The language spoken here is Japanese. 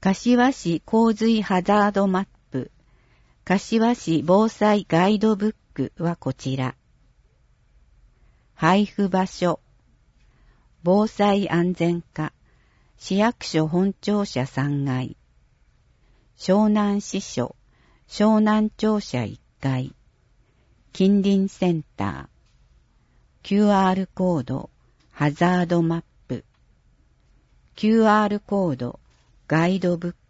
柏市洪水ハザードマップ、柏市防災ガイドブックはこちら。配布場所、防災安全課、市役所本庁舎3階、湘南支所、湘南庁舎1階、近隣センター、QR コード、ハザードマップ、QR コード、ガイドブッ